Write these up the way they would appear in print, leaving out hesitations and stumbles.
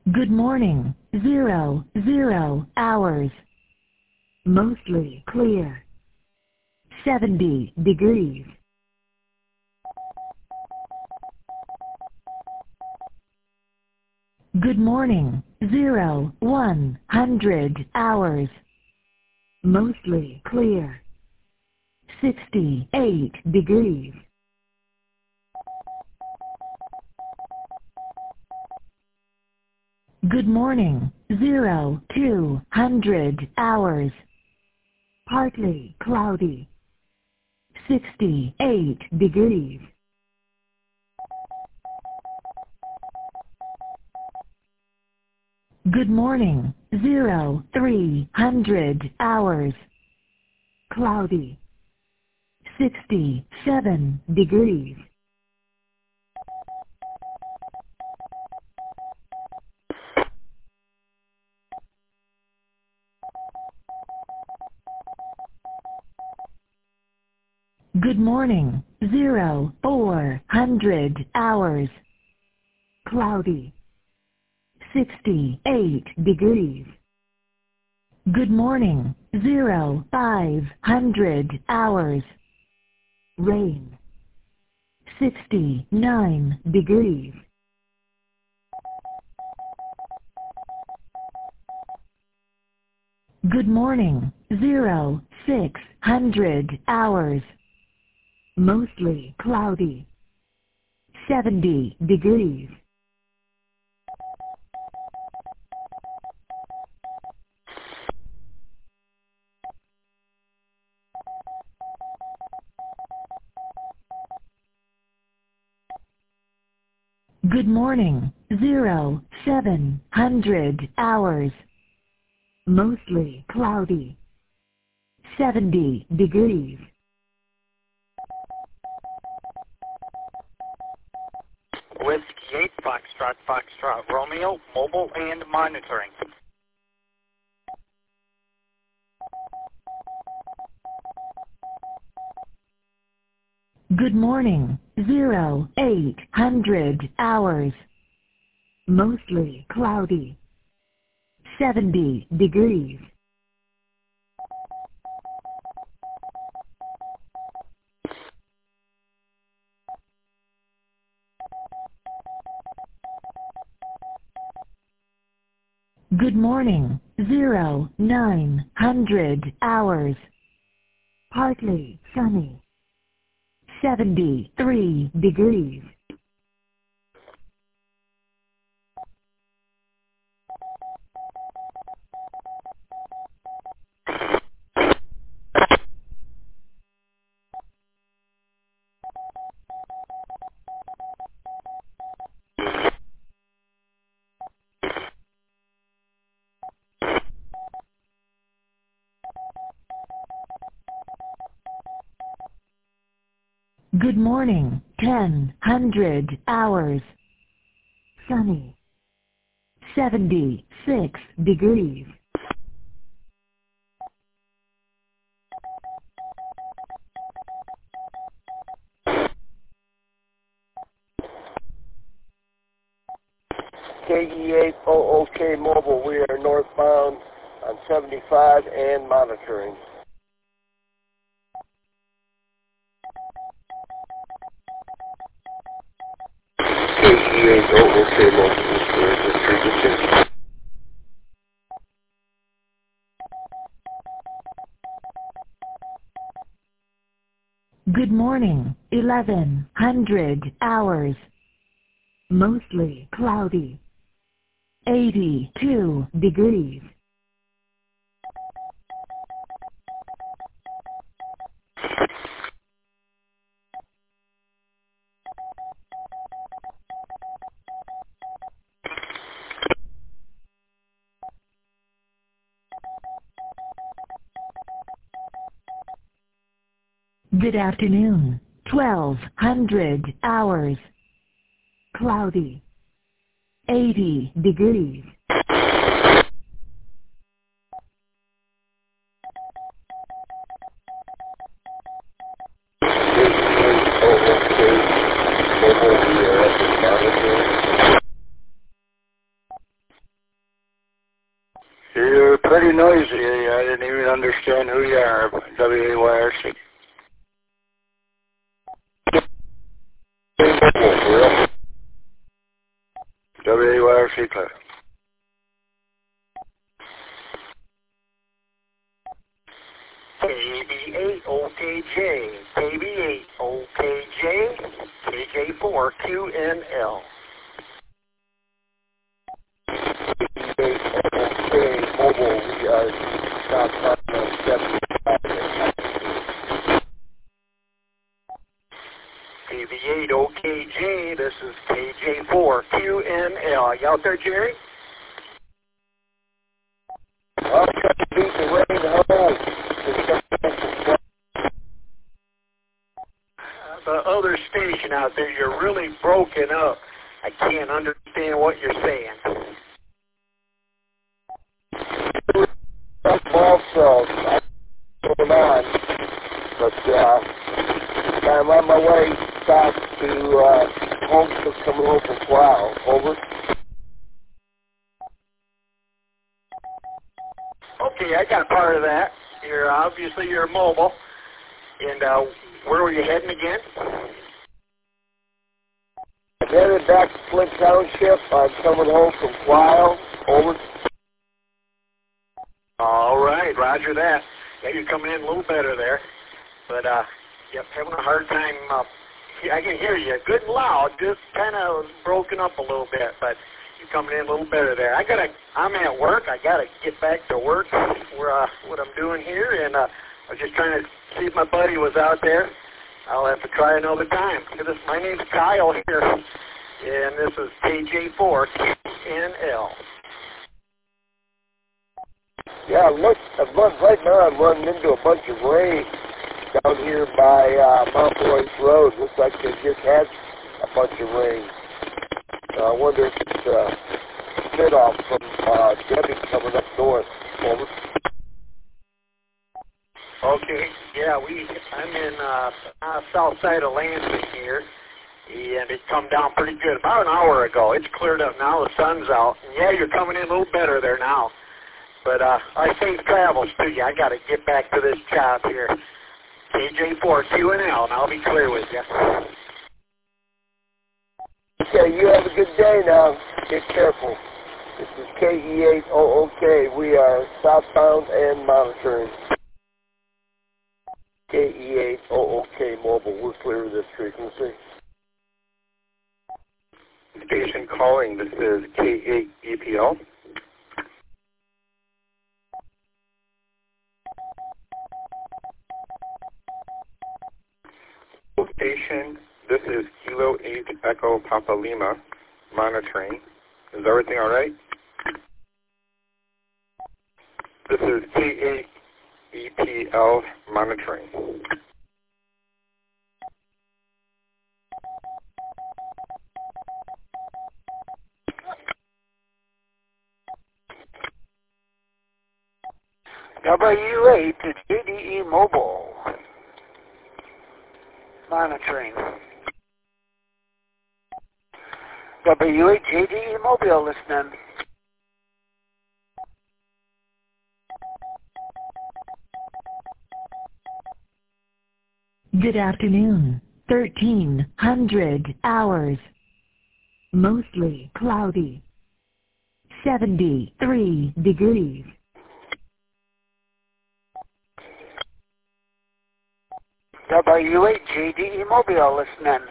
Good morning. 00 hours. Mostly clear. 70 degrees. Good morning. 100 hours. Mostly clear. 68 degrees. Good morning. 200 hours. Partly cloudy. 68 degrees. Good morning. 300 hours. Cloudy. 67 degrees. Good morning. 400 hours. Cloudy. 68 degrees. Good morning. 500 hours. Rain. 69 degrees. Good morning. 600 hours. Mostly cloudy. 70 degrees. Good morning. 700 hours. Mostly cloudy. 70 degrees. Whiskey 8, Foxtrot, Romeo, mobile and monitoring. Good morning. 800 hours. Mostly cloudy. 70 degrees. Good morning. 900 hours. Partly sunny. 73 degrees. Good morning. 100 hours. Sunny. 76 degrees. KE8OOK Mobile, we are northbound on 75 and monitoring. KE8OOK Mobile, distribution. Good morning. 1100 hours. Mostly cloudy. 82 degrees. Good afternoon. 1200 hours. Cloudy. 80 degrees. pretty noisy. I didn't even understand who you are. WAYRC. WAYRC Club. KB8OKJ, KB8OKJ, KJ4QNL. KB8OKJ Mobile, we are southbound on 75. KB8OKJ, this is KJ4QNL. You out there, Jerry? I'm trying to beat the rain home. The other station out there, you're really broken up. I can't understand what you're saying. Also, I'm going on, but I'm on my way back to home, coming home from Plow. Over. Okay, I got part of that. You're mobile. And where were you heading again? I'm headed back to Flint Township. I'm coming home from Plow. Over. All right, roger that. Yeah, you're coming in a little better there. But, yep, having a hard time. I can hear you good and loud, just kind of broken up a little bit, but you're coming in a little better there. I'm at work. I got to get back to work for what I'm doing here, and I was just trying to see if my buddy was out there. I'll have to try another time. My name's Kyle here, and this is KJ4NL. Yeah, look, right now I'm running into a bunch of rain down here by Mount Royce Road. Looks like they just had a bunch of rain. I wonder if it's a spit-off from Debbie coming up north. Over. Okay, yeah, I'm in south side of Lansing here, and it come down pretty good about an hour ago. It's cleared up now, the sun's out. And yeah, you're coming in a little better there now. But I safe travels to you. I got to get back to this job here. KJ4QNL, and I'll be clear with you. Okay, you have a good day now. Get careful. This is KE8OOK. We are southbound and monitoring. KE8OOK Mobile. We're clear of this frequency. Station calling. This is K8EPL. Station, this is Kilo 8 Echo Papa Lima, monitoring. Is everything all right? This is K8EPL monitoring. W8 to JDE Mobile. Monitoring. W8 JDE Mobile listening. Good afternoon. 1300 hours. Mostly cloudy. 73 degrees. W8 JDE Mobile listening.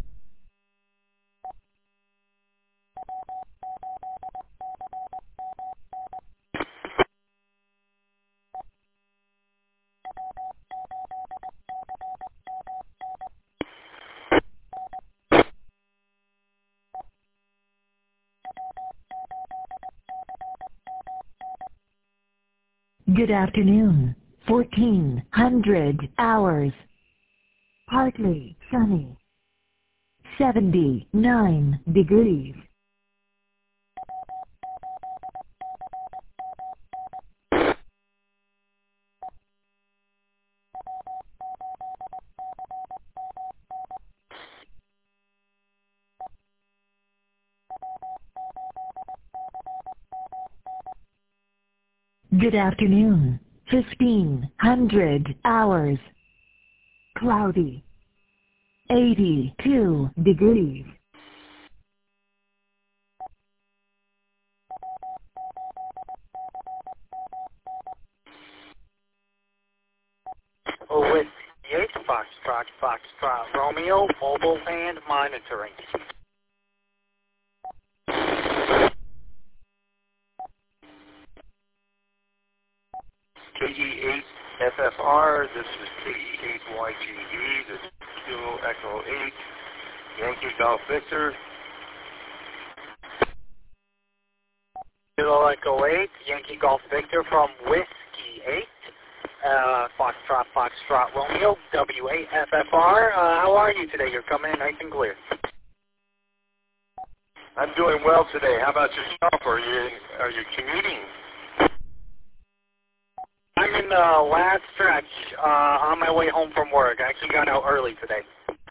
Good afternoon. 1400 hours. Partly sunny. 79 degrees. Good afternoon. 1500 hours. Cloudy. 82 degrees. With 8 Foxtrot, Romeo, mobile and monitoring. KE8 FFR, this is KE8YGV, this is Kilo Echo 8, Yankee Golf Victor. Kilo Echo 8, Yankee Golf Victor from Whiskey 8, Foxtrot, Romeo, W8 FFR. How are you today? You're coming in nice and clear. I'm doing well today. How about yourself? Are you commuting? I'm in the last stretch on my way home from work. I actually got out early today.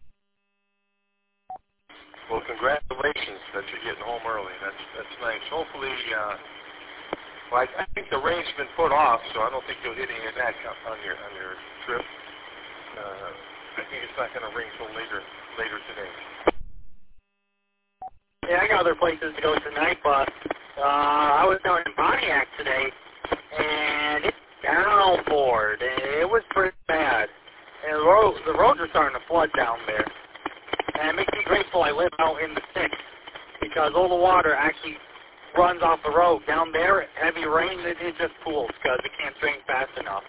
Well, congratulations that you're getting home early. That's nice. Hopefully, well, I think the rain's been put off, so I don't think you'll hit any of that on your trip. I think it's not going to rain till later today. Yeah, I got other places to go tonight, but I was down in Pontiac today, and it's downpoured. It was pretty bad. And the roads are starting to flood down there. And it makes me grateful I live out in the sticks, because all the water actually runs off the road. Down there, heavy rain, it just pools because it can't drain fast enough.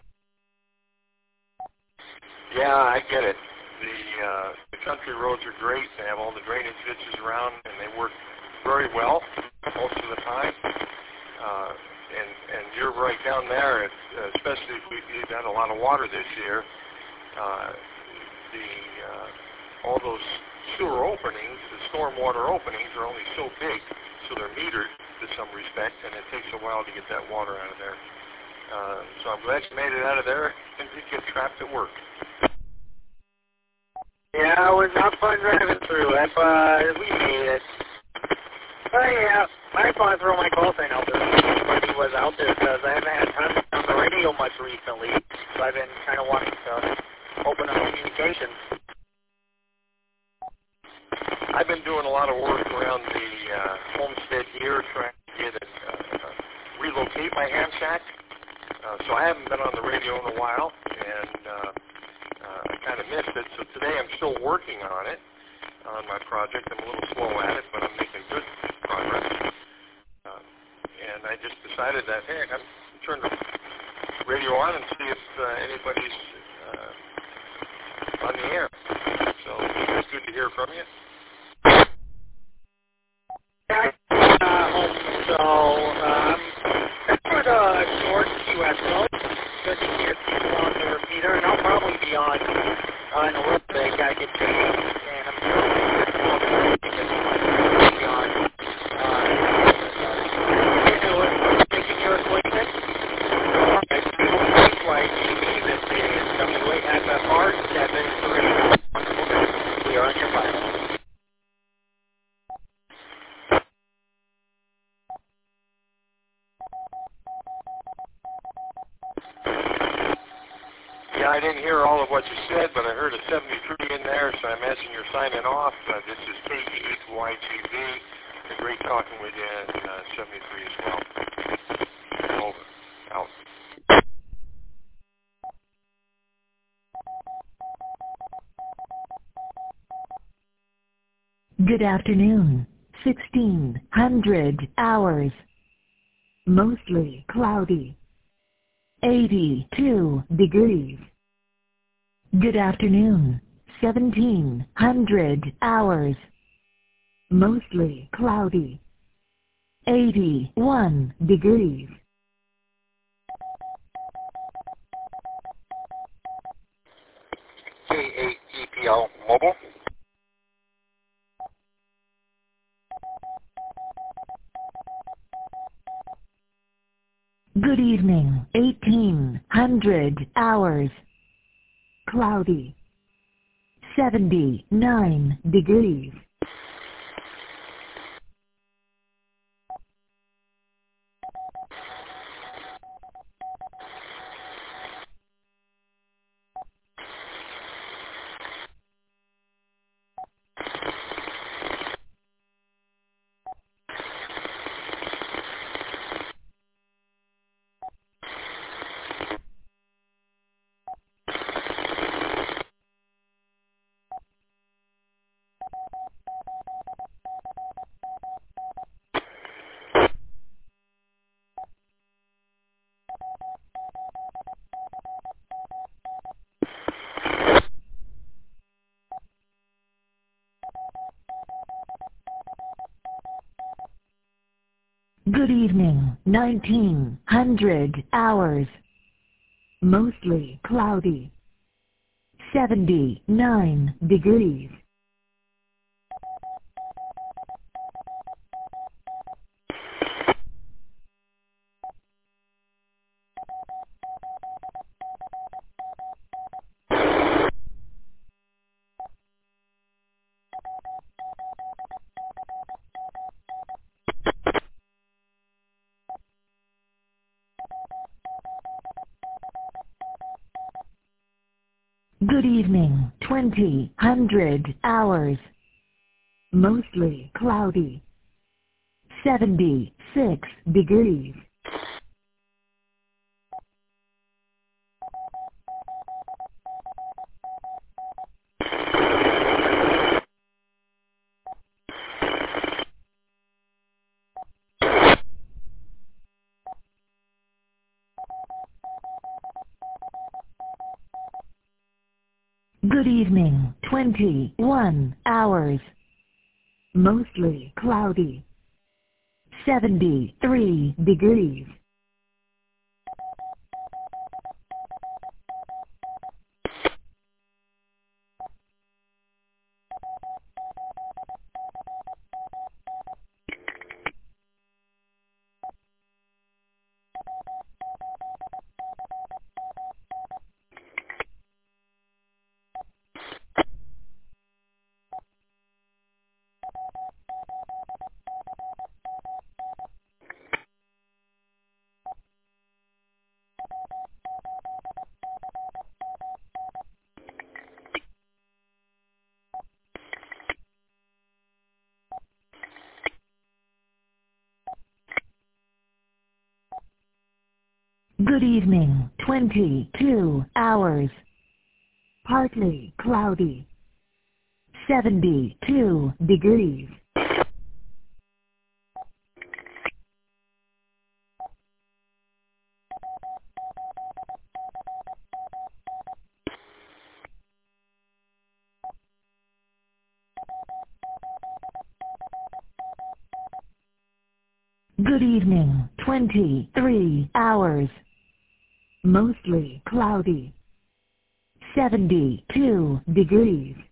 Yeah, I get it. The country roads are great. They have all the drainage ditches around, and they work very well most of the time. And you're right down there, especially if we've had a lot of water this year. All those sewer openings, the stormwater openings, are only so big, so they're metered to some respect, and it takes a while to get that water out of there. So I'm glad you made it out of there and didn't get trapped at work. Yeah, it was not fun driving through it, but we made it. Oh yeah, I thought I'd throw my call sign out there when he was out there, because I haven't had time to on the radio much recently, so I've been kind of wanting to open up communication. I've been doing a lot of work around the homestead here, trying to get it, relocate my ham shack. So I haven't been on the radio in a while, and I kind of missed it. So today I'm still working on it, on my project. I'm a little slow at it, but I'm making good progress. And I just decided that, hey, I'm turn the radio on and see if anybody's on the air. So it's good to hear from you. Home, so that's for the short QSO. Good to hear people on the repeater, and I'll probably be on in a little bit. Gotta get changed, and I'm sure we'll be on. Taking your appointment. This is WAFFR 73. We are on your file. Yeah, I didn't hear all of what you said, but I heard a 73 in there, so I imagine you're signing off. This is KE8YGV. It's great talking with you, and 73 as well. Over. Out. Good afternoon. 1600 hours. Mostly cloudy. 82 degrees. Good afternoon. 1700 hours. Mostly cloudy. 81 degrees. K8 EPL Mobile. Good evening. 1800 hours. Cloudy. 79 degrees. Good evening, 1900 hours. Mostly cloudy. 79 degrees. Good evening, 2000 hours. Mostly cloudy. 76 degrees. Good evening, 21 hours. Mostly cloudy. 73 degrees. Good evening, 22 hours. Partly cloudy. 72 degrees. Good evening, 23 hours. Mostly cloudy. 72 degrees.